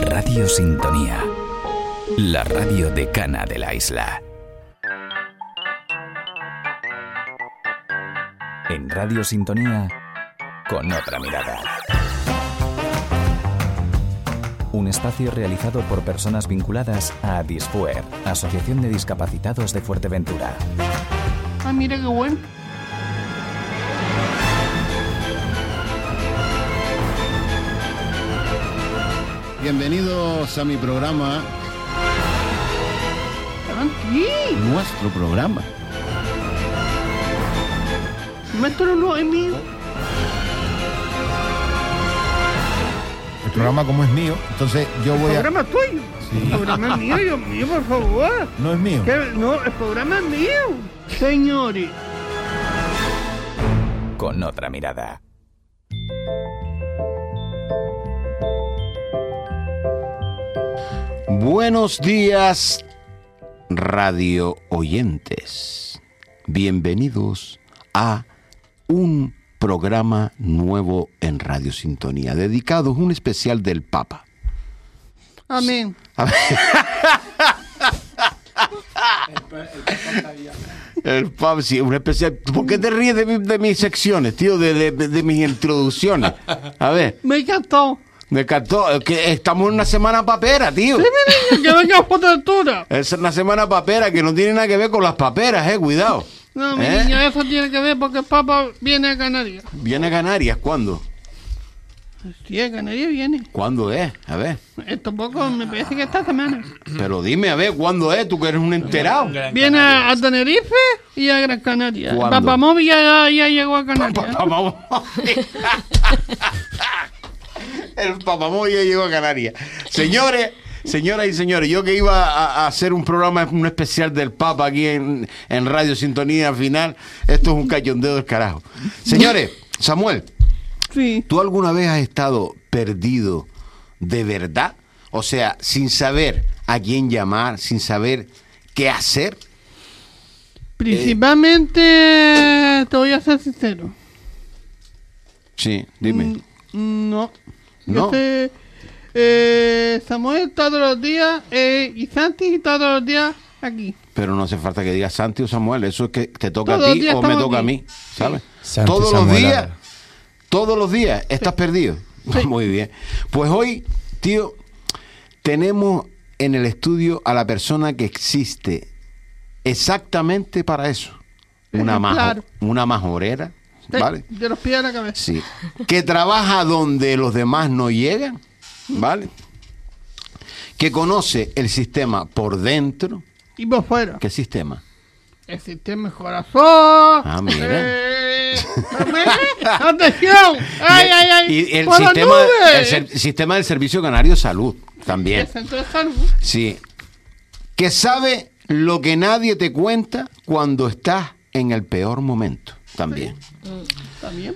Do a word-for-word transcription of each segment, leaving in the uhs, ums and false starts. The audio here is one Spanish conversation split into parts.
Radio Sintonía, la radio decana de la isla. En Radio Sintonía, con otra mirada. Un espacio realizado por personas vinculadas a Adisfuer, Asociación de Discapacitados de Fuerteventura. Ah, mira qué bueno. Bienvenidos a mi programa. Aquí. Nuestro programa. Nuestro no es mío. El programa como es mío, entonces yo voy El a... programa es tuyo. Sí. El programa es mío, Dios mío, por favor. No es mío. ¿Qué? No, el programa es mío. Señores. Con otra mirada. Buenos días, radio oyentes. Bienvenidos a un programa nuevo en Radio Sintonía, dedicado a un especial del Papa. Amén. A ver. El Papa, sí, un especial. ¿Por qué te ríes de, mi, de mis secciones, tío? De, de, de, de mis introducciones. A ver. Me encantó. Me encantó. Que estamos en una semana papera, tío. Sí, mi niño, que venga por altura. Es una semana papera que no tiene nada que ver con las paperas, eh. Cuidado. No, mi ¿Eh? niña, eso tiene que ver porque el Papa viene a Canarias. ¿Viene a Canarias? ¿Cuándo? Sí, a Canarias viene. ¿Cuándo es? A ver. Esto poco me parece que esta semana. Pero dime, a ver, ¿cuándo es? Tú que eres un enterado. Viene a Tenerife y a Gran Canaria. ¿Cuándo? Papamóvil ya, ya llegó a Canarias. Papamóvil. El Papamóvil ya llegó a Canarias. Señores, señoras y señores, yo que iba a, a hacer un programa, un especial del Papa aquí en, en Radio Sintonía final, esto es un cachondeo del carajo. Señores, Samuel, Sí. ¿tú alguna vez has estado perdido de verdad? O sea, sin saber a quién llamar, sin saber qué hacer. Principalmente, te voy a ser sincero. Sí, dime. Mm, No. No. Yo sé, eh, Samuel todos los días eh, y Santi todos los días aquí. Pero no hace falta que digas Santi o Samuel, eso es que te toca Todos a los ti días o me estamos toca aquí. a mí, ¿sabes? Santi, Todos los Samuel, días, ahora. todos los días estás perdido. Sí. Muy bien. Pues hoy, tío, tenemos en el estudio a la persona que existe exactamente para eso. Una, Eh, majo- claro. una majorera, Sí, ¿vale? de los pies a la cabeza. Sí. Que trabaja donde los demás no llegan, ¿vale? Que conoce el sistema por dentro. Y por fuera. ¿Qué sistema? El sistema es corazón. Ah, mira. Eh, ¡Atención! ¡Ay, ay, ay! Y el ¡Por la sistema, nube! el ser- sistema del Servicio Canario de Salud también. El centro de salud. Sí. Que sabe lo que nadie te cuenta cuando estás en el peor momento también. ¿También?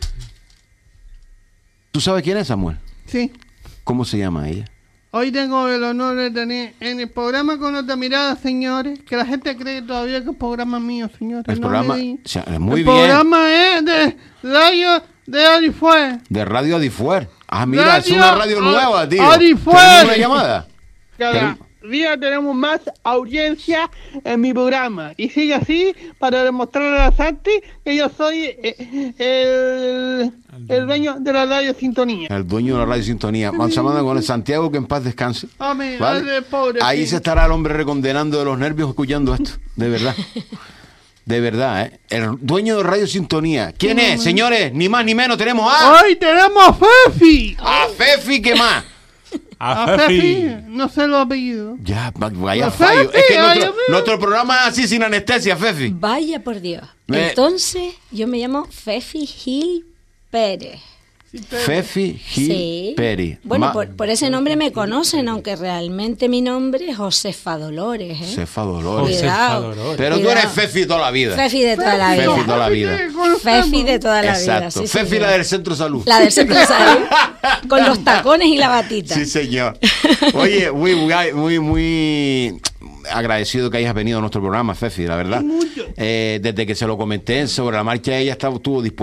¿Tú sabes quién es, Samuel? Sí. ¿Cómo se llama ella? Hoy tengo el honor de tener en el programa Con Otra Mirada, señores, que la gente cree todavía que el programa es mío, señores. El no programa, me di- o sea, muy el bien, programa es de Radio de Adisfuer. de Radio Adifuer. Ah, mira, es una radio Radio nueva, tío. Adifuer. ¿Tenemos una llamada? Cada día tenemos más audiencia en mi programa. Y sigue así para demostrarle a Santi que yo soy eh, el, el dueño de la radio Sintonía. El dueño de la Radio Sintonía. Vamos a mandar con el Santiago, que en paz descanse. Amén. ¿Vale? Ay, pobre, Ahí sí. se estará el hombre recondenando de los nervios escuchando esto. De verdad. De verdad, ¿eh? El dueño de Radio Sintonía. ¿Quién es, señores? Ni más ni menos. Tenemos a... Hoy tenemos a Fefi. A Fefi, ¿qué más? A Fefi, no sé los apellidos. Ya, va- vaya A fallo. Fefi, Es que ay, nuestro, Dios mío. nuestro programa es así sin anestesia, Fefi. Vaya por Dios. Me- Entonces, yo me llamo Fefi Gil Pérez. Fefi Gil Sí. Peri. Bueno, Ma- por, por ese nombre me conocen, aunque realmente mi nombre es Josefa Dolores, ¿eh? Cefa Dolores. Cuidado. Josefa Dolores. Pero tú Cuidado. eres Fefi toda la vida. Fefi de toda la Fefi vida. toda la vida. Fefi de toda la vida. Exacto. sí, Fefi señor. la del Centro Salud. La del Centro de Salud, con los tacones y la batita. Sí, señor. Oye, muy, muy, muy agradecido que hayas venido a nuestro programa, Fefi, la verdad. Mucho. Eh, desde que se lo comenté sobre la marcha, ella estaba, estuvo dispuesta.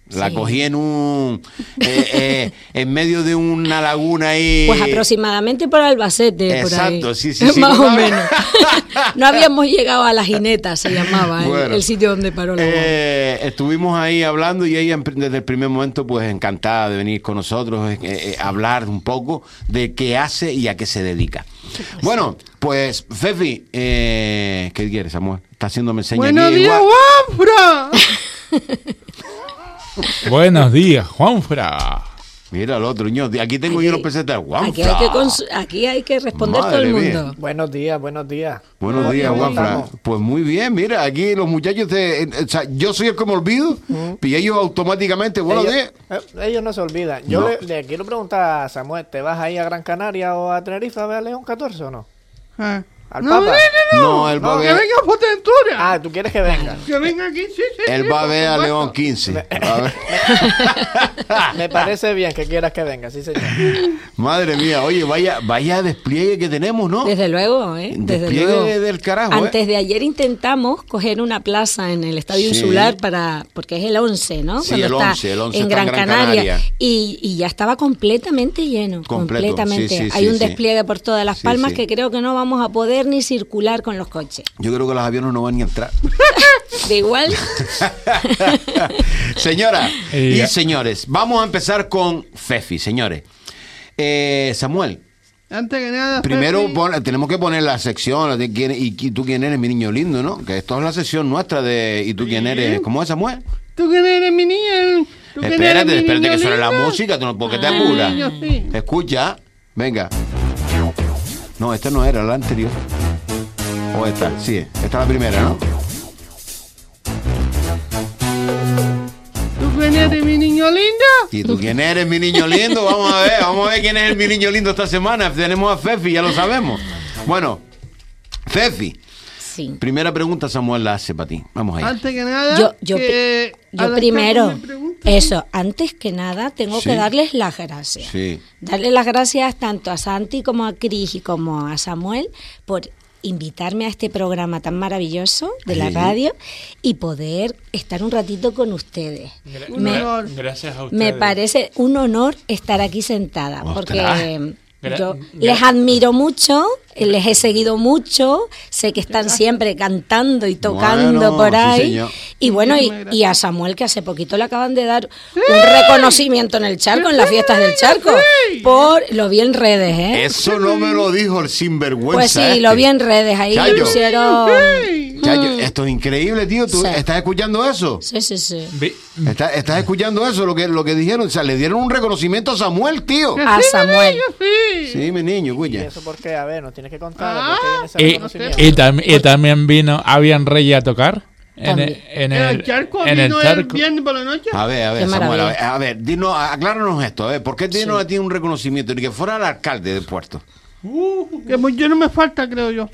La Sí. cogí en un... Eh, eh, en medio de una laguna ahí. Pues aproximadamente por Albacete, por ahí. Exacto, sí, sí, sí. Más no, o no. menos. No habíamos llegado a la Jineta, se llamaba el- Bueno. el, sitio donde paró la guagua. Eh, estuvimos ahí hablando y ella desde el primer momento pues encantada de venir con nosotros, eh, eh, hablar un poco de qué hace y a qué se dedica. Bueno, pues Fefi, eh, ¿qué quieres, Samuel? Está haciéndome señas Buenos aquí. días, igual. Juanfra. Buenos días, Juanfra. Mira el otro, ño, aquí tengo Aquí- yo los pesetas. Aquí hay, que cons- aquí hay que responder Madre todo el mía. mundo. Buenos días, buenos días. Buenos días, ¿Cómo Juanfra. estamos? Pues muy bien, mira, aquí los muchachos, te, eh, o sea, yo soy el que me olvido y ellos automáticamente, buenos ellos, días. eh, ellos no se olvidan. Yo No. le, le quiero preguntar a Samuel, ¿te vas ahí a Gran Canaria o a Tenerife a ver a León catorce o no? Ah. ¿Al No, Papa? no, no, No, él va a que ver, venga a Fuerteventura. Ah, ¿tú quieres que venga? Que venga aquí, sí, sí. él sí, va a por ver a supuesto. León quince. Va a ver. Me parece bien que quieras que venga, sí señor. Madre mía, oye, vaya, vaya despliegue que tenemos, ¿no? Desde luego, ¿eh? Desde Despliegue luego. del carajo, Antes ¿eh? de ayer intentamos coger una plaza en el Estadio Sí. Insular para porque es el once, ¿no? Sí, Cuando el está once, el once en está Gran, en Gran Canaria. Canaria. Y, y ya estaba completamente lleno. Completo, completamente. sí, sí, Hay sí, un sí. despliegue por todas las Sí, palmas sí. que creo que no vamos a poder ni circular con los coches. Yo creo que los aviones no van ni a entrar. De igual, Señora Eh, y señores, vamos a empezar con Fefi, señores. Eh, Samuel, Antes que nada, primero Fefi, pon- tenemos que poner la sección la de quién, y, qui- tú quién eres, mi niño lindo, ¿no? Que esto es la sección nuestra de ¿y tú quién eres? ¿Cómo es, Samuel? ¿tú quién eres mi niña? ¿Tú quién eres Espérate, mi espérate niño que suene la lindo? música, tú no, ¿por qué te Ah. apuras? Yo sí. Escucha, venga. No, esta no era la anterior. O esta, sí, esta es la primera, ¿no? ¿Tú quién eres mi niño lindo? ¿Y tú quién eres, mi niño lindo? Vamos a ver, vamos a ver quién es el mi niño lindo esta semana. Tenemos a Fefi, ya lo sabemos. Bueno, Fefi, sí. primera pregunta Samuel la hace para ti. Vamos allá. Antes que nada, Yo, yo, que pri- a yo la primero, chapa me preguntan. eso, antes que nada, tengo Sí. que darles las gracias. Sí. Darle las gracias tanto a Santi como a Cris y como a Samuel por invitarme a este programa tan maravilloso de la Sí. radio y poder estar un ratito con ustedes. Un Me, honor. Gracias a ustedes. me parece un honor estar aquí sentada Ostras. porque Gra- yo gra- les admiro mucho, les he seguido mucho, sé que están siempre cantando y tocando Bueno, por sí, ahí. señor. Y bueno, y, Muchísimas y a Samuel que hace poquito le acaban de dar un reconocimiento en el charco, en las fiestas del charco, por lo vi en redes, ¿eh? Eso no me lo dijo el sinvergüenza. Pues sí, este. lo vi en redes, ahí Chayo. le pusieron... Chayo, Mm. esto es increíble, tío. ¿Tú Sí. estás escuchando eso? Sí, sí, sí. Vi- ¿Estás, estás escuchando eso, lo que, lo que dijeron? O sea, le dieron un reconocimiento a Samuel, tío. Que A sí, Samuel. niño, sí. Sí, mi niño, ¿Y cuya. eso por qué? A ver, nos tienes que contar Ah. por qué viene ese Y, reconocimiento. y tam- y también vino Avian Rey a tocar en También. el, en ¿En el, el charco en el vino el charco. viernes por la noche? A ver, a ver, Qué Samuel, a ver, maravilla. a ver, dinos, acláranos esto, a ver, ¿por qué dinos a ti un reconocimiento? Ni que fuera el alcalde del puerto. Que pues yo no me falta, creo yo.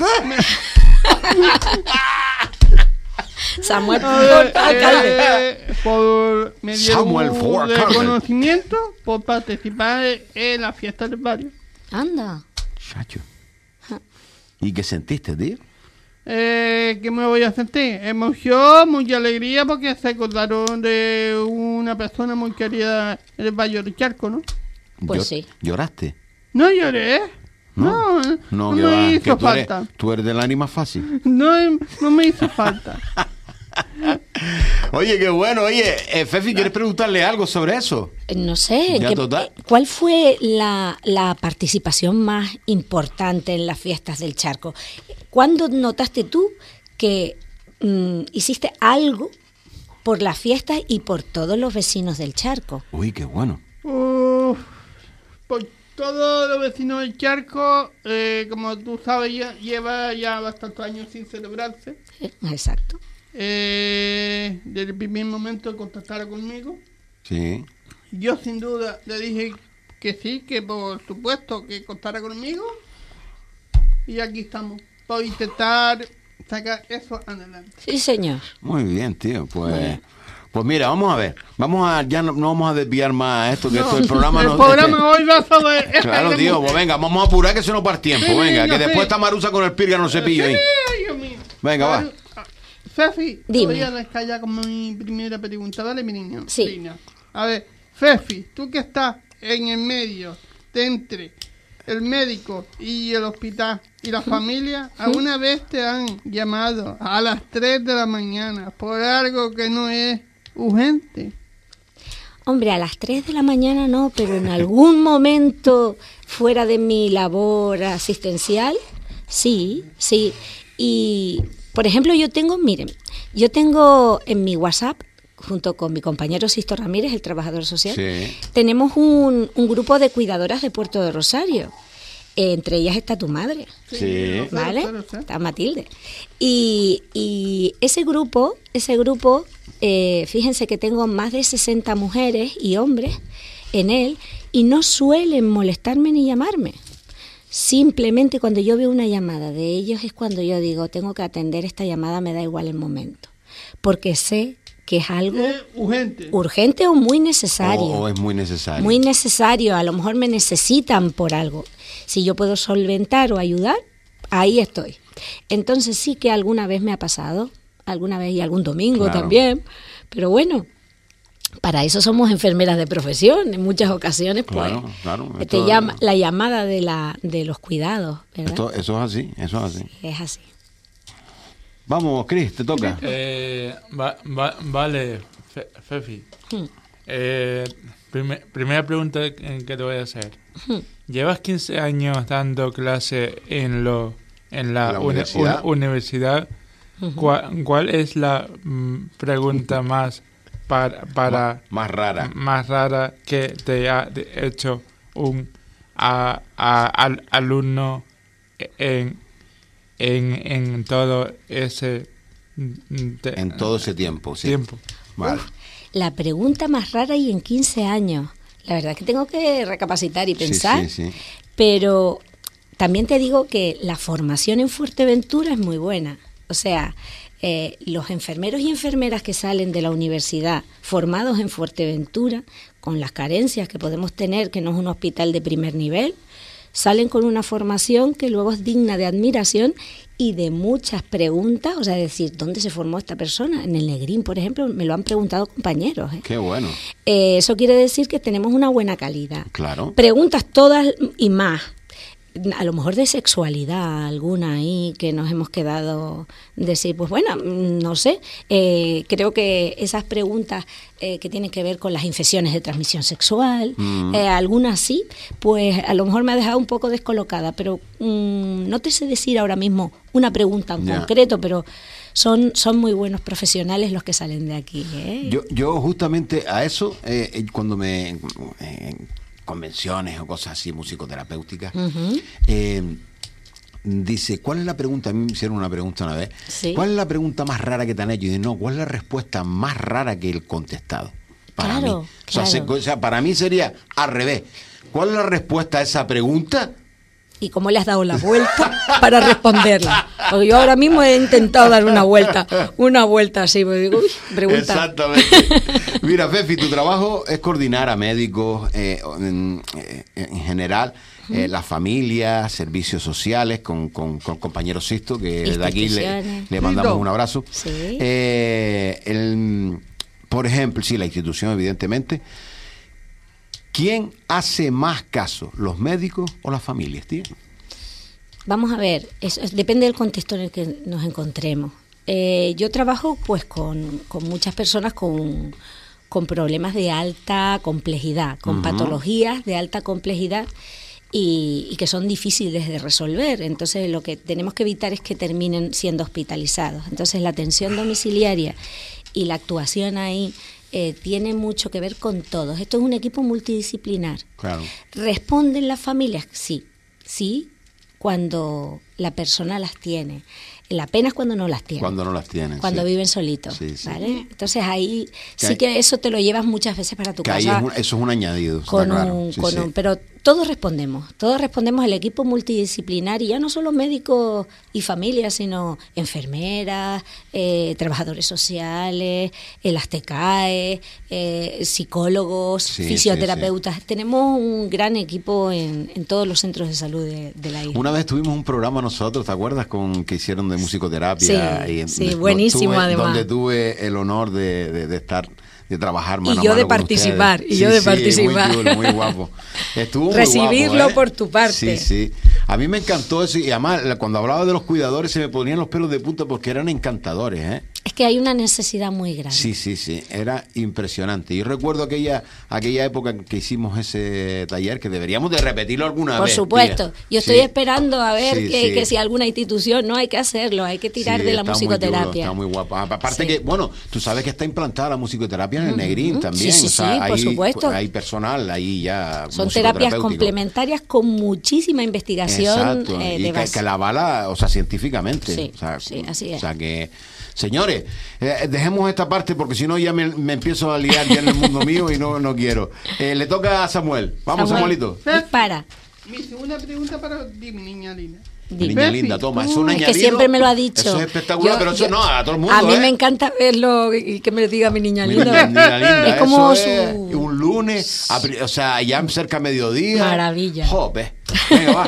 Samuel, A ver, alcalde. eh, por me dieron Samuel un for alcalde. reconocimiento por participar en la fiesta del barrio. Anda. Chacho. ¿Y qué sentiste, tío? Eh, ¿Qué me voy a sentir? Emoción, mucha alegría porque se acordaron de una persona muy querida en el Valle del Charco, ¿no? Pues Llor- sí. ¿Lloraste? No lloré. No, no, No, no que va, me que hizo tú eres, falta. tú eres del ánima fácil. No, no me hizo falta. Oye, qué bueno. Oye, eh, Fefi, ¿quieres preguntarle algo sobre eso? Eh, No sé, Ya, ¿qué- total. ¿cuál fue la, la participación más importante en las fiestas del charco? ¿Cuándo notaste tú que mm, hiciste algo por las fiestas y por todos los vecinos del charco? Uy, qué bueno. Uf, por todos los vecinos del Charco, eh, como tú sabes, ya lleva ya bastantes años sin celebrarse. Eh, Exacto. Eh, desde el primer momento contactaron conmigo. Sí. Yo sin duda le dije que sí, que por supuesto que contara conmigo. Y aquí estamos, para intentar sacar eso adelante. Sí, señor. Muy bien, tío. Pues, pues mira, vamos a ver. Vamos a, ya no, no vamos a desviar más esto, que esto el programa el no. programa hoy va sobre... este Claro, tema. tío, pues venga, vamos a apurar que se nos va el tiempo. Sí, Venga, niño, que después sí. está Marusa con el pirga no cepillo ahí. Sí, Dios mío. Venga, va. Fefi, Dime. voy a descallar con mi primera pregunta, ¿vale, mi niño? Sí. Niña. A ver, Fefi, tú que estás en el medio de entre el médico y el hospital y la familia, ¿alguna vez te han llamado a las tres de la mañana por algo que no es urgente? Hombre, a las tres de la mañana no, pero en algún momento fuera de mi labor asistencial, sí, sí. Y, por ejemplo, yo tengo, miren, yo tengo en mi WhatsApp, junto con mi compañero Sisto Ramírez, el trabajador social, Sí. tenemos un, un grupo de cuidadoras de Puerto de Rosario. Entre ellas está tu madre. Sí. ¿Vale? Claro, claro, claro. Está Matilde. Y, y ese grupo, ese grupo, eh, fíjense que tengo más de sesenta mujeres y hombres en él y no suelen molestarme ni llamarme. Simplemente cuando yo veo una llamada de ellos es cuando yo digo, tengo que atender esta llamada, me da igual el momento. Porque sé que es algo Es urgente. urgente o muy necesario. O, o es muy necesario. Muy necesario, a lo mejor me necesitan por algo. Si yo puedo solventar o ayudar, ahí estoy. Entonces sí que alguna vez me ha pasado, alguna vez y algún domingo Claro. también, pero bueno, para eso somos enfermeras de profesión, en muchas ocasiones pues Claro, claro, te esto- llama la llamada de la de los cuidados, ¿verdad? Esto- eso es así, eso es así. Es así. Vamos, Cris, te toca. Eh, va- va- vale, Fe- Fefi. Hmm. Eh, prime- primera pregunta que que te voy a hacer. Llevas quince años dando clase en lo en la, ¿La uni- universidad? uni- universidad. ¿Cuál, cuál es la mm, pregunta más para, para Más rara. más rara que te ha de- hecho un a- a- al alumno en, en, en todo ese mm, te- En todo ese tiempo, sí. tiempo? Vale. La pregunta más rara y en quince años. La verdad es que tengo que recapacitar y Sí, pensar. sí, sí. Pero también te digo que la formación en Fuerteventura es muy buena. O sea, eh, los enfermeros y enfermeras que salen de la universidad formados en Fuerteventura, con las carencias que podemos tener, que no es un hospital de primer nivel, salen con una formación que luego es digna de admiración y de muchas preguntas. O sea, decir, ¿dónde se formó esta persona? En el Negrín, por ejemplo, me lo han preguntado compañeros. ¿eh? Qué bueno. Eh, eso quiere decir que tenemos una buena calidad. Claro. Preguntas todas y más. A lo mejor de sexualidad alguna ahí que nos hemos quedado decir, pues bueno, no sé, eh, creo que esas preguntas eh, que tienen que ver con las infecciones de transmisión sexual, Mm. eh, algunas sí, pues a lo mejor me ha dejado un poco descolocada, pero mm, no te sé decir ahora mismo una pregunta en Ya. concreto, pero son, son muy buenos profesionales los que salen de aquí. ¿eh? Yo, yo justamente a eso, eh, eh, cuando me... eh, convenciones o cosas así, musicoterapéuticas, Ujú. eh, dice, ¿cuál es la pregunta? A mí me hicieron una pregunta una vez. Sí. ¿Cuál es la pregunta más rara que te han hecho? Y dice, no, ¿cuál es la respuesta más rara que el contestado? Para Claro, mí. O sea, se- claro. o sea, para mí sería al revés. ¿Cuál es la respuesta a esa pregunta? ¿Y cómo le has dado la vuelta para responderla? Porque yo ahora mismo he intentado dar una vuelta, una vuelta así, me digo, uy, pregunta. Exactamente. Mira, Fefi, tu trabajo es coordinar a médicos eh, en, eh, en general, eh, las familias, servicios sociales, con, con, con compañero Sisto, que desde aquí le, Instituciones. le mandamos Sisto. un abrazo. Sí. Eh, el- por ejemplo, sí, la institución, evidentemente. ¿Quién hace más caso, los médicos o las familias, tío? Vamos a ver, eso es- depende del contexto en el que nos encontremos. Eh, yo trabajo pues con, con muchas personas con, con problemas de alta complejidad, con Ujú. patologías de alta complejidad y, y que son difíciles de resolver. Entonces lo que tenemos que evitar es que terminen siendo hospitalizados. Entonces la atención domiciliaria y la actuación ahí eh, tiene mucho que ver con todos. Esto es un equipo multidisciplinar. Claro. ¿Responden las familias? Sí, sí, cuando la persona las tiene. La pena es cuando no las tiene. Cuando no las tienen. Cuando sí. viven solitos, Sí, sí. ¿vale? Entonces ahí Que sí hay- que eso te lo llevas muchas veces para tu Que ahí casa. es un- eso es un añadido. está Con claro. un, Sí, con sí. un- pero todos respondemos, todos respondemos el equipo multidisciplinar y ya no solo médicos y familias, sino enfermeras, eh, trabajadores sociales, eh, las T C A E, eh, psicólogos, Sí, fisioterapeutas. Tenemos un gran equipo en, en todos los centros de salud de, de la isla. Una vez tuvimos un programa nosotros, ¿te acuerdas? Con que hicieron de musicoterapia. Sí, y en- sí, no, buenísimo, tuve- además. Donde tuve el honor de, de- de estar de trabajar mano Y a yo mano de con participar, ustedes. y yo Sí, de sí, participar. muy chulo, muy guapo. Estuvo muy Recibirlo guapo, ¿eh? por tu parte. Sí, sí. A mí me encantó eso y además la- cuando hablaba de los cuidadores se me ponían los pelos de punta porque eran encantadores, ¿eh? Es que hay una necesidad muy grande. Sí, sí, sí, era impresionante. Yo recuerdo aquella aquella época en que hicimos ese taller que deberíamos de repetirlo alguna Por vez. supuesto. tía. Yo estoy Sí. esperando a ver Sí, que, sí. que si alguna institución, no hay que hacerlo, hay que tirar Sí, de la está muy musicoterapia. chulo, está muy guapo. Aparte Sí. que, bueno, tú sabes que está implantada la musicoterapia en el Negrín también. Sí, sí, o sea, sí, por hay, supuesto. Hay personal ahí ya. Son terapias musicoterapéutico. complementarias con muchísima investigación Exacto, eh, y de que, base. que la avala, o sea, científicamente. Sí, o sea, sí, así es. O sea que, señores, eh, dejemos esta parte porque si no ya me, me empiezo a liar ya en el mundo mío y no, no quiero. Eh, le toca a Samuel. Vamos, Samuel, Samuelito. dispara. Mi segunda pregunta para ti, mi niña linda. Dime. Niña Pepi, linda, toma, tú- es un Es que añadido. siempre me lo ha dicho. Eso es espectacular, Yo- pero eso yo- no, a todo el mundo. A mí ¿eh? me encanta verlo y que me lo diga mi niña Mi linda. niña- niña linda, Es como eso su... es un lunes, a pri- o sea, ya cerca a mediodía. Maravilla. Jope. Venga, va.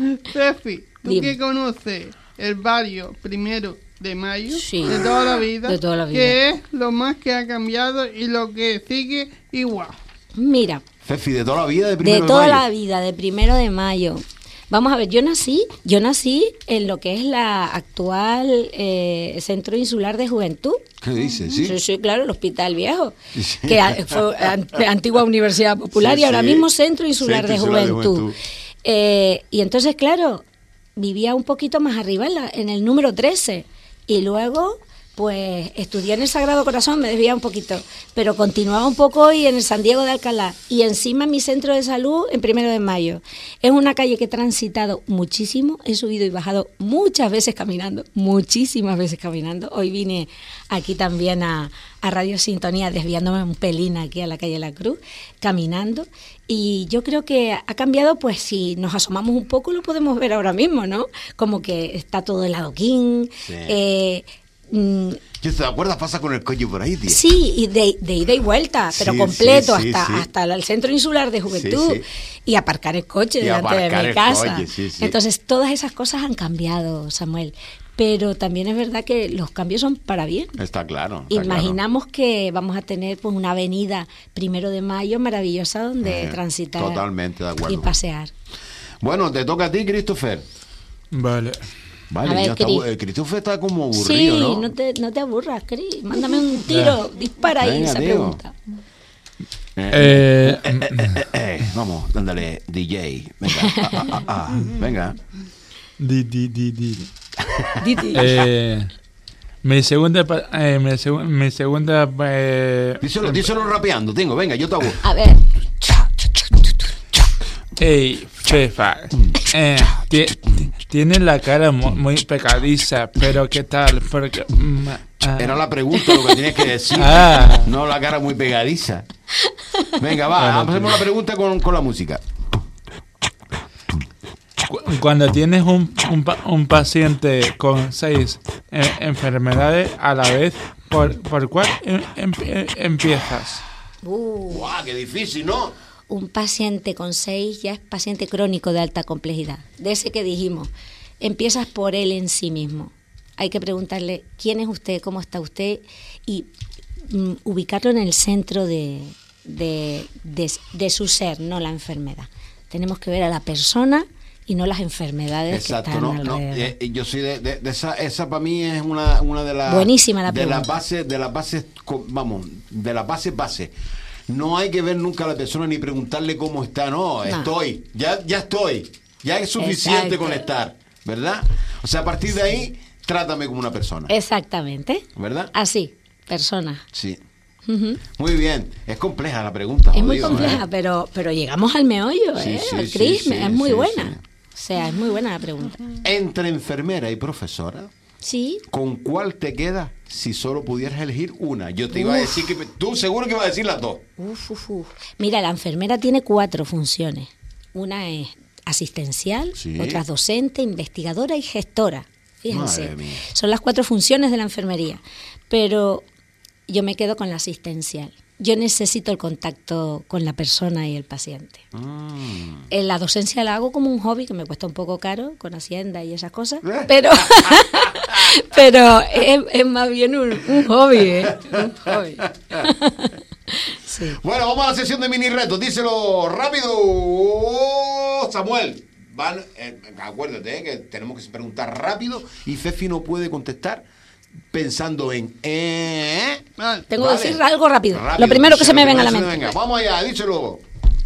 Pepi, tú Dime. que conoces el barrio primero de mayo Sí. de toda la vida, De toda la vida. ¿qué es lo más que ha cambiado y lo que sigue igual? Mira, Fefi, de toda la vida de primero de de toda mayo. la vida, de primero de mayo. Vamos a ver, yo nací, yo nací en lo que es la actual eh, Centro Insular de Juventud. ¿Qué dices? Sí. Sí, sí, claro, el Hospital Viejo, Sí. que a- fue an- antigua Universidad Popular Sí, y ahora sí. mismo Centro Insular, Centro de, Insular de Juventud. Juventud. Eh, y entonces, claro, vivía un poquito más arriba, en, la- en el número trece, y luego, pues, estudié en el Sagrado Corazón, me desviaba un poquito, pero continuaba un poco y en el San Diego de Alcalá, y encima mi centro de salud en Primero de Mayo. Es una calle que he transitado muchísimo, he subido y bajado muchas veces caminando, muchísimas veces caminando. Hoy vine aquí también a, a Radio Sintonía, desviándome un pelín aquí a la calle La Cruz, caminando, y yo creo que ha cambiado, pues si nos asomamos un poco lo podemos ver ahora mismo, ¿no? Como que está todo el adoquín, Sí. eh, mm, ¿Qué te acuerdas? Pasa con el coño por ahí, tío. sí, y de, de ida y vuelta, pero Sí, completo, sí, sí, hasta, sí. hasta el Centro Insular de Juventud, Sí, sí. y aparcar el coche Y delante de aparcar mi el casa. coche, sí, sí. Entonces, todas esas cosas han cambiado, Samuel. Pero también es verdad que los cambios son para bien. Está claro. está Imaginamos que vamos a tener pues una avenida Primero de Mayo maravillosa donde Eh, transitar totalmente de acuerdo. y pasear. claro. Bueno, te toca a ti, Christopher. Vale. Vale, A ver, ya está, Cris. bu- eh, Christopher está como aburrido, Sí, ¿no? no, te, no te aburras, Cris. Mándame un tiro, dispara ahí Venga, esa tío. pregunta. Eh, Eh, eh, eh, vamos, dándole D J. Venga, ah, ah, ah, ah. Venga. di, di, di, di. Diti. Eh, mi segunda, pa- eh, mi, segu- mi segunda, eh, Díselo, díselo rapeando, tengo, venga, yo te hago. A ver, Ey, Fefa, eh, ti- ti- tiene la cara mu- muy pegadiza, pero ¿qué tal? Porque, mm, ah, Era la pregunta lo que tienes que decir. Ah. No la cara muy pegadiza. Venga, va, hacemos la pregunta con, con la música. cu- cuando tienes un, un, pa- un paciente con seis eh, enfermedades a la vez, ¿por, por cuál em- em- em- empiezas? uh, ¡Guau, qué difícil, ¿no? un paciente con seis ya es paciente crónico de alta complejidad. De ese que dijimos, empiezas por él en sí mismo. Hay que preguntarle quién es usted, cómo está usted y mm, ubicarlo en el centro de, de, de, de su ser, no la enfermedad. Tenemos que ver a la persona y no las enfermedades Exacto, que están no, no, alrededor. eh, yo soy de, de- de esa, esa para mí es una, una de las Buenísima la de las pregunta. bases, de las bases, co- vamos, de las bases base. No hay que ver nunca a la persona ni preguntarle cómo está, no, estoy, ya, ya estoy, ya es suficiente Exacto. con estar, ¿verdad? O sea, a partir de ahí, trátame como una persona, Exactamente. ¿verdad? Así, persona. Sí. Ujú. Muy bien, es compleja la pregunta. Es os muy digo, compleja, ¿eh? pero, pero llegamos al meollo, Sí, ¿eh? sí, Al sí, Cris, sí, es muy sí, buena. sí. O sea, es muy buena la pregunta. Entre enfermera y profesora, Sí, ¿con cuál te quedas si solo pudieras elegir una? Yo te iba a decir que... Tú seguro que vas a decir las dos. uf, uf, uf. Mira, la enfermera tiene cuatro funciones. Una es asistencial, Sí. otra es docente, investigadora y gestora. Fíjense, Madre mía. son las cuatro funciones de la enfermería. Pero yo me quedo con la asistencial. Yo necesito el contacto con la persona y el paciente. Mm. En la docencia la hago como un hobby que me cuesta un poco caro con Hacienda y esas cosas, pero pero es, es más bien un, un hobby, ¿eh? Un hobby. Sí. Bueno, vamos a la sesión de mini retos. Díselo rápido, Samuel. Van, eh, acuérdate eh, que tenemos que preguntar rápido y Fefi no puede contestar pensando en... Eh, Tengo vale. que decir algo rápido. Rápido, Lo primero que se me venga a la primero mente. que se me venga. Vamos allá, díselo.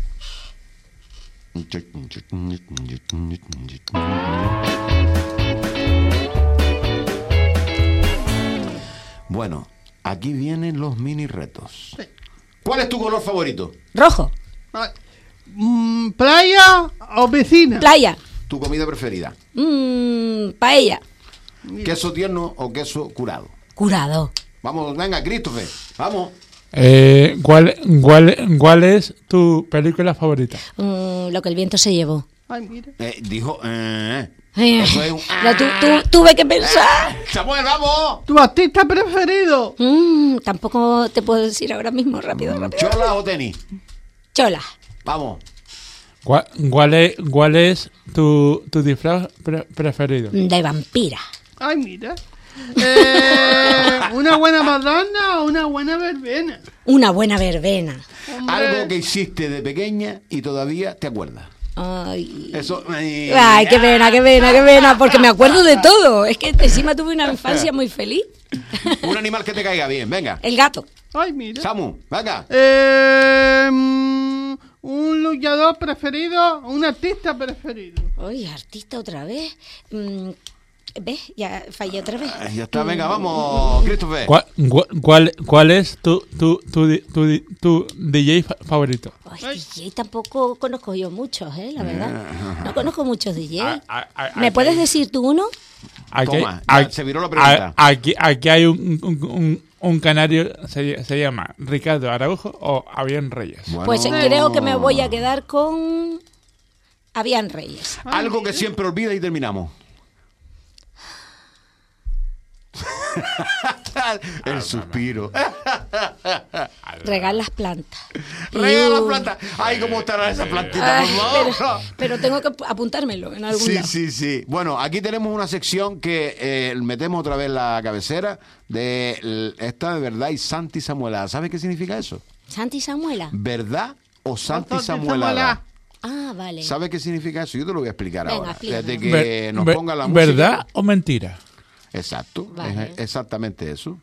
Bueno, aquí vienen los mini retos. ¿Cuál es tu color favorito? Rojo. Ah, mm, ¿Playa o piscina? Playa. ¿Tu comida preferida? Mm, paella. ¿Queso tierno o queso curado? Curado. Vamos, venga, Christopher, vamos. Eh, ¿cuál, cuál, ¿Cuál es tu película favorita? Mm, lo que el viento se llevó. Ay, mira. Eh, dijo, eh, Eh, eso es un... lo tu- tu- tuve que pensar. Samuel, vamos. ¿Tu artista preferido? Mm, tampoco te puedo decir ahora mismo, rápido, rápido. ¿Chola o tenis? Chola. Vamos. ¿Cuál, cuál es, cuál es tu, tu disfraz pre- preferido? De vampira. Ay, mira. Eh, ¿Una buena madonna o una buena verbena? Una buena verbena. Hombre. Algo que hiciste de pequeña y todavía te acuerdas. Ay. Eso... eh, Ay, qué pena, qué pena, qué pena, porque me acuerdo de todo. Es que encima tuve una infancia muy feliz. Un animal que te caiga bien, venga. El gato. Ay, mira. Samu, venga. Eh, mm, ¿Un luchador preferido o un artista preferido? Ay, artista otra vez. Mm, ¿Ves? Ya fallé otra vez. Ya está, venga, vamos, Christopher. ¿Cuál, cuál, cuál es tu, tu, tu, di- tu, di- tu D J fa- favorito? Ay, D J tampoco conozco yo muchos, ¿eh? La verdad. No conozco muchos D J. Ah, ah, ah, ¿Me ah, puedes ah, decir tú uno? Aquí, Toma, ya aquí- se viró la pregunta. a- Aquí, aquí hay un, un, un, un canario, se, se llama Ricardo Araujo o Avión Reyes. Bueno, Pues eh, creo que me voy a quedar con Avian Reyes. algo que siempre olvida y terminamos. El suspiro. Regar las plantas. Rega la Uh, planta. Ay, cómo estará esa plantita, ay, por favor. pero, pero tengo que apuntármelo en algún Sí, lado. sí, sí. Bueno, aquí tenemos una sección que eh, metemos otra vez la cabecera de l- esta de verdad y Santi Samuelada. ¿Sabes qué significa eso? Santi Samuela. ¿Verdad o Santi Santi Samuelada? Samuelada. Ah, vale. ¿Sabes qué significa eso? Yo te lo voy a explicar Venga, ahora. explícame. Desde que Ver- nos ver- ponga la música. ¿Verdad o mentira? Exacto, Vale. es exactamente eso.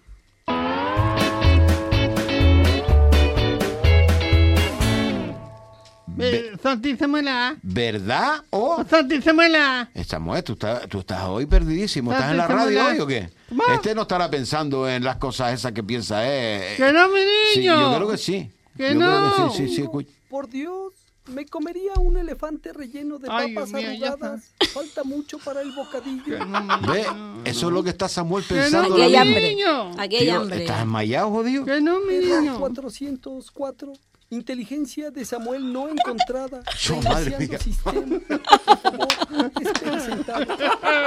Ve- Eh, Santi Samuela. ¿Verdad o...? O Santi Samuela. Samuel, tú estás, tú estás hoy perdidísimo. ¿Estás en la Santi radio Samuel. hoy o qué? ¿Cómo? Este no estará pensando en las cosas esas que piensa, eh. Que no, mi Sí, niño. yo creo que sí. Que yo no. creo que sí, sí, sí. escucha. Por Dios, me comería un elefante relleno de Ay, papas Dios mío, ya arrugadas. Falta mucho para el bocadillo. Ve, eso es lo que está Samuel Que no, pensando. Aquí hay ahora mi mismo. hambre. niño. Aquí hay Tío, hambre. ¿estás desmayado, jodido? Que no, mi Error niño. cuatrocientos cuatro. Inteligencia de Samuel no encontrada. Yo, madre Reiniciando mía. sistema. Por favor, espere sentado.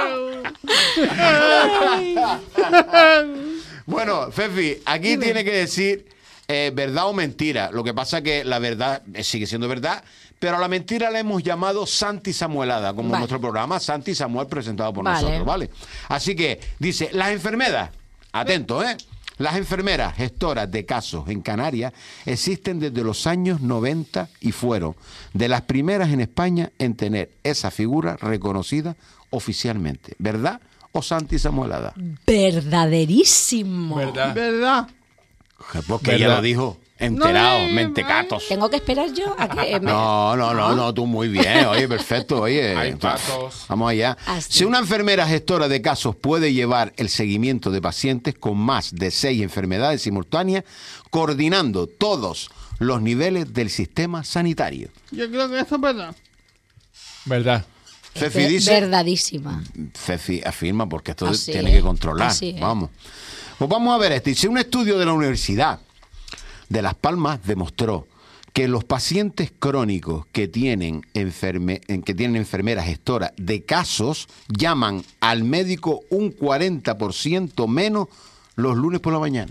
Bueno, Fefi, aquí tiene que decir eh, verdad o mentira. Lo que pasa que la verdad eh, sigue siendo verdad, pero a la mentira le hemos llamado Santi Samuelada, como Vale. nuestro programa Santi Samuel presentado por Vale. nosotros, ¿vale? Así que dice, las enfermeras, atento, ¿eh? Las enfermeras gestoras de casos en Canarias existen desde los años noventa y fueron de las primeras en España en tener esa figura reconocida oficialmente. ¿Verdad o Santi Samuelada? Verdaderísimo. ¿Verdad? ¿Verdad? Porque ¿Verdad? ella lo dijo enterado, No me- mentecatos. Tengo que esperar yo a que eh, me- No, no, no, no, tú muy bien, oye, perfecto, oye. Hay pasos. Vamos allá. Así. Si una enfermera gestora de casos puede llevar el seguimiento de pacientes con más de seis enfermedades simultáneas, coordinando todos los niveles del sistema sanitario. Yo creo que eso es verdad. ¿Verdad? Fefi Ve- dice... Verdadísima. Fefi afirma porque esto Así tiene es, que controlar. así es. Vamos. Pues vamos a ver esto. Dice, un estudio de la Universidad de Las Palmas demostró que los pacientes crónicos que tienen, enferme, que tienen enfermeras gestoras de casos llaman al médico un cuarenta por ciento menos los lunes por la mañana.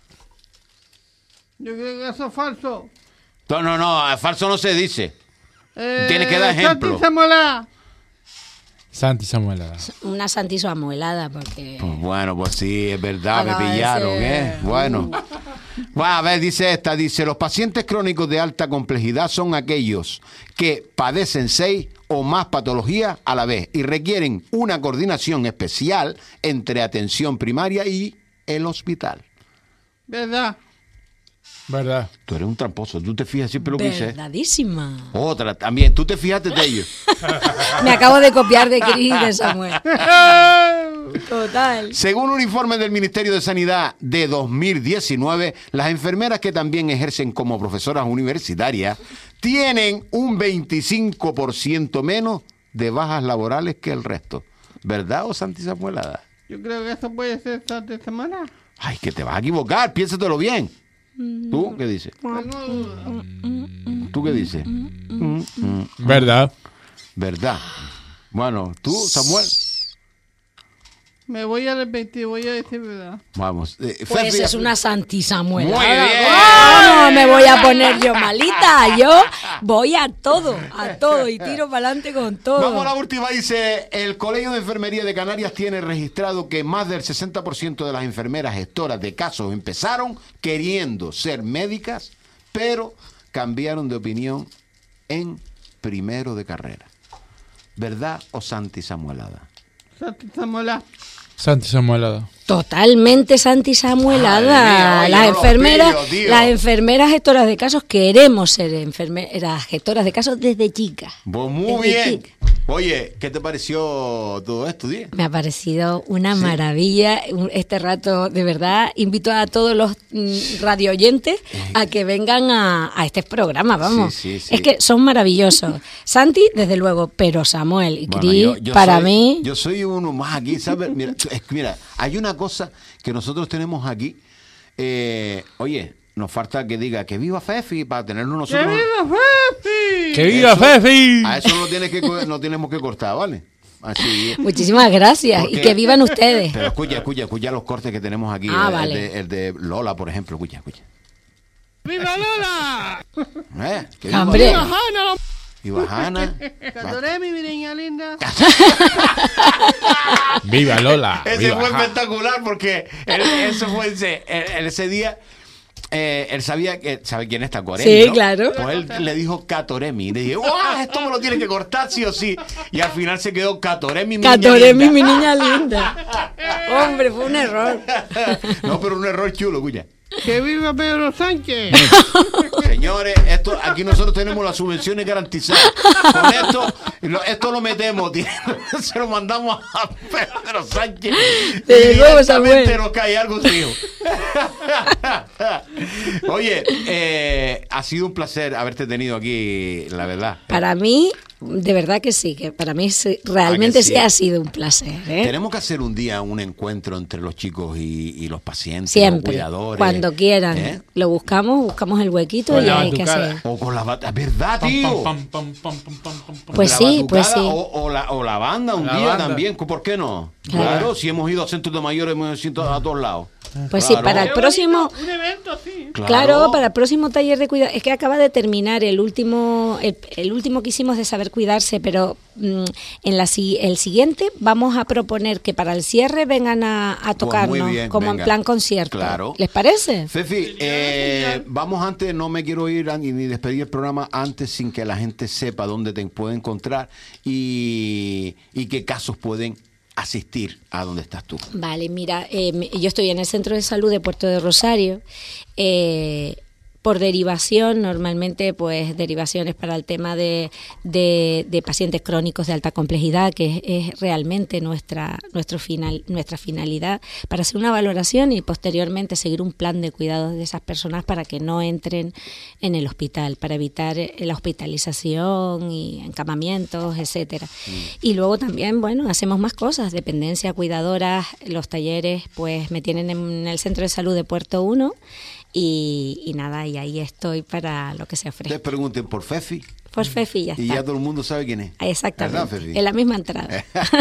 Yo creo que eso es falso. No, no, no, falso no se dice. Eh, Tienes que dar ejemplo. Santi Samuela. Santi Samuelada. Una Santi Samuelada, porque... Pues bueno, pues sí, es verdad, Acaba me de pillaron, ser- ¿eh? Bueno. Bueno, a ver, dice esta, dice, los pacientes crónicos de alta complejidad son aquellos que padecen seis o más patologías a la vez y requieren una coordinación especial entre atención primaria y el hospital. ¿Verdad? ¿Verdad? Tú eres un tramposo, tú te fijas siempre lo que dices. Verdadísima. Otra, también, tú te fijaste de ellos. Me acabo de copiar de Cris y de Samuel. Total. Según un informe del Ministerio de Sanidad de dos mil diecinueve, las enfermeras que también ejercen como profesoras universitarias tienen un veinticinco por ciento menos de bajas laborales que el resto. ¿Verdad o Santi Samuelada? Yo creo que eso puede ser esta semana. Ay, que te vas a equivocar, piénsatelo bien. ¿Tú qué dices? Tengo dudas. ¿Tú qué dices? Mm, mm. ¿Verdad? ¿Verdad? Bueno, tú, Samuel. Me voy a arrepentir, voy a decir verdad. Vamos. Eh, Pues Fefi, es una Santi Samuel. Muy bien. ¿Cómo me voy a poner yo malita? Yo voy a todo, a todo y tiro para adelante con todo. Vamos a la última, dice, el Colegio de Enfermería de Canarias tiene registrado que más del sesenta por ciento de las enfermeras gestoras de casos empezaron queriendo ser médicas, pero cambiaron de opinión en primero de carrera. ¿Verdad o Santi Samuelada? Santi Samuela. Santi Samuelada. Totalmente Santi Samuelada. Madre mía, oye, las no los enfermeras, pillo, tío. las enfermeras gestoras de casos queremos ser enfermeras gestoras de casos desde chicas. Pues muy Desde bien. chica. Oye, ¿qué te pareció todo esto, Díaz? Me ha parecido una maravilla un- este rato, de verdad. Invito a todos los mm, radioyentes a que vengan a, a este programa, vamos. Sí, sí, sí. Es que son maravillosos. Santi, desde luego, pero Samuel y Bueno, Cris, yo- yo para soy- mí... Yo soy uno más aquí, ¿sabes? Mira, es que mira, hay una cosa que nosotros tenemos aquí. Eh, oye, nos falta que diga que viva Fefi para tenerlo ¡Que nosotros. viva Fefi! ¡Que viva Eso- Fefi! A eso no, tienes que, co- no tenemos que cortar, ¿vale? Así. Muchísimas gracias Porque- y que vivan ustedes. Pero escucha, escucha, escucha los cortes que tenemos aquí. Ah, el, vale. de, el de Lola, por ejemplo, escucha, escucha. ¡Viva Lola! ¿Eh? Que viva Hombre. Lola. ¡Hanna! Viva Hanna. ¡Cadoré, mi niña linda! ¡Viva Lola! Ese ¡Viva fue Ja! espectacular porque él, eso fue ese, él- ese día. Eh, él sabía que sabe quién es Tacoremi, Sí, ¿no? claro. Pues él le dijo Catoremi. Le dije, ¡guau! Esto me lo tienes que cortar sí o sí. Y al final se quedó Catoremi, mi niña Catoremi, linda. mi niña linda. Hombre, fue un error. No, pero un error chulo, escucha. ¡Que viva Pedro Sánchez! Señores, esto, aquí nosotros tenemos las subvenciones garantizadas. Con esto, lo, esto lo metemos, tío. Se lo mandamos a Pedro Sánchez. Desde y luego, directamente Samuel. nos cae algo, tío. Oye, eh, ha sido un placer haberte tenido aquí, la verdad. Para mí, de verdad que sí, que para mí sí, realmente Ah, que sí. sí ha sido un placer. ¿eh? Tenemos que hacer un día un encuentro entre los chicos y, y los pacientes, los Siempre, cuidadores. cuando quieran. ¿eh? Lo buscamos, buscamos el huequito Con y la hay que batucada. hacer. O con la bata, ¿verdad, Pam, tío? pam, pam, pam, pam, pam, pam, pam. Pues La sí, pues batucada sí. O, o la, o la banda un La día banda. también, ¿por qué no? Claro. Claro, si hemos ido a centros de mayores, hemos ido a todos lados. Pues Claro. sí, para el próximo... Un evento así. Claro, para el próximo taller de cuidado. Es que acaba de terminar el último, el, el último que hicimos de saber cuidarse, pero mm, en la si- el siguiente vamos a proponer que para el cierre vengan a, a Pues muy tocarnos, bien, como venga. en plan concierto. Claro. ¿Les parece? Fefi, eh, vamos antes, no me quiero ir a- ni ni despedir el programa antes sin que la gente sepa dónde te puede encontrar y, y qué casos pueden asistir a donde estás tú. Vale, mira, eh, me- yo estoy en el Centro de Salud de Puerto de Rosario. Eh, por derivación, normalmente pues derivaciones para el tema de, de, de pacientes crónicos de alta complejidad, que es, es realmente nuestra, nuestro final, nuestra finalidad, para hacer una valoración y posteriormente seguir un plan de cuidados de esas personas para que no entren en el hospital, para evitar eh, la hospitalización y encamamientos, etcétera. Y luego también, bueno, hacemos más cosas, dependencia, cuidadoras, los talleres, pues me tienen en el Centro de Salud de Puerto uno. Y, y nada, y ahí estoy para lo que se Ustedes ofrece. pregunten por Fefi Por Fefi ya y está. ya todo el mundo sabe quién es. Exactamente, ¿Verdad, Fefi? en la misma entrada.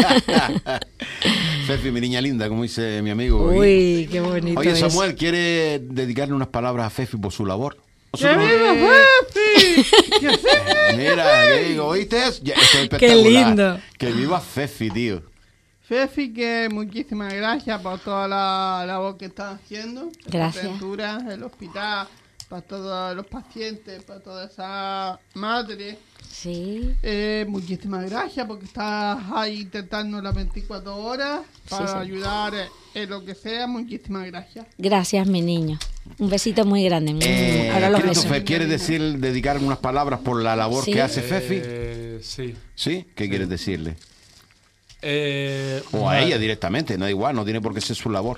Fefi, mi niña linda, como dice mi amigo. Uy, qué bonito Oye, es. Samuel, ¿quiere dedicarle unas palabras a Fefi por su labor? ¡Que viva Fefi! ¡Que sí! Mira, ¿qué digo? ¿Oíste eso? Ya, esto es Qué espectacular. lindo. Que viva Fefi, tío. Fefi, que muchísimas gracias por toda la labor que están haciendo. Gracias. Las aventuras, el hospital, para todos los pacientes, para toda esa madre. Sí. Eh, muchísimas gracias porque estás ahí intentando las veinticuatro horas para Sí, sí. ayudar en lo que sea. Muchísimas gracias. Gracias, mi niño. Un besito muy grande. Eh, Ahora los besos. Christopher, ¿quieres decir, dedicar unas palabras por la labor Sí. que hace Fefi? Eh, sí. ¿Sí? ¿Qué quieres decirle? Eh, O a vale. ella directamente, no da igual, no tiene por qué ser su labor.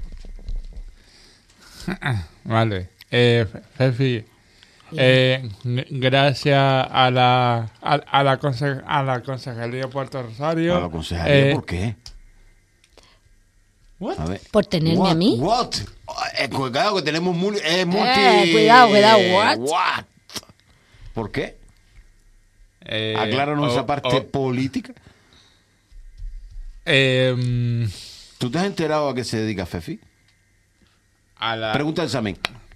Vale. Eh, Fefi, eh, g- gracias a la a, a la conse- a la Consejería de Puerto Rosario. A la concejalía, eh, ¿por qué? what? A ver. Por tenerme What? a mí. What? Eh, cuidado que tenemos multi, eh, multi Eh, cuidado, cuidado, eh, what? what? ¿Por qué? Eh, Acláranos o- esa parte o- política. eh, mm, ¿Tú te has enterado a qué se dedica Fefi? a la Pregúntale a mí.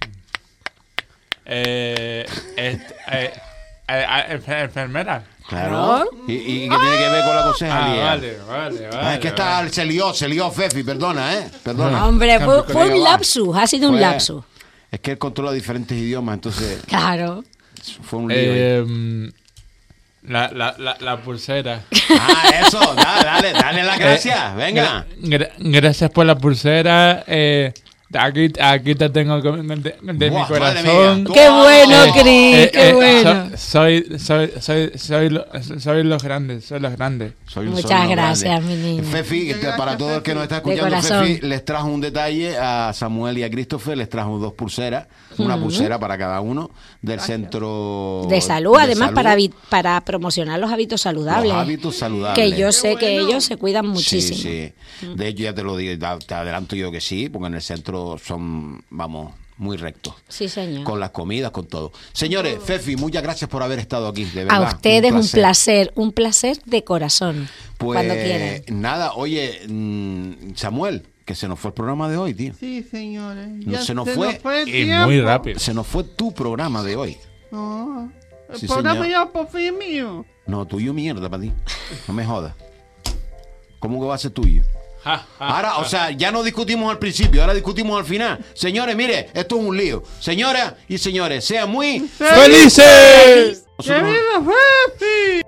eh, est- eh, eh, a- enfer- enfermera. Claro. ¿Y, y qué tiene que ver con la Ah, concejalía? vale, vale, vale. Ah, es que está, vale. se lió, se lió Fefi, perdona, ¿eh? Perdona. Hombre, fue, Cambio, fue un colega, va. lapsus, ha sido un Fue- lapsus. Es que él controla diferentes idiomas, entonces Claro. fue un lío. ahí. Eh, mm, la, la, la, la pulsera. Ah, eso, dale, dale, dale la gracia, Eh, venga. gra- gra- gracias por la pulsera. Eh, aquí, aquí te tengo de, de- de Buah, mi madre corazón. mía. Qué bueno, Eh, Cris, Eh, qué eh, bueno. so- soy, soy, soy, soy, lo- soy los grandes, soy los grandes. Soy un Muchas solo gracias, grande. mi niño. Fefi, Muchas te- para gracias, todo el que nos está De escuchando, corazón. Fefi les trajo un detalle a Samuel y a Christopher, les trajo dos pulseras, una pulsera para cada uno del centro De salud, además, salud. Para, vi- para promocionar los hábitos saludables. Los hábitos saludables. Que yo sé que bueno. ellos se cuidan muchísimo. Sí, sí. De hecho, ya te lo digo, ya te adelanto yo que sí, porque en el centro son, vamos, muy rectos. Sí, señor. Con las comidas, con todo. Señores, Fefi, muchas gracias por haber estado aquí, de verdad. A ustedes un placer, un placer de corazón. Pues cuando quieran. nada, oye, mm, Samuel, que se nos fue el programa de hoy, tío. Sí, señores. No, Ya se nos fue, el Y tiempo. muy rápido. Se nos fue tu programa de hoy. No, el Sí, programa señor. ya por fin mío. No, tuyo mierda para ti. No me jodas. ¿Cómo que va a ser tuyo? Ja, ja, Ahora, ja. o sea, ya no discutimos al principio, ahora discutimos al final. Señores, mire, esto es un lío. Señoras y señores, sean muy ¡Felices! ¡Que Nosotros- viva Fefi!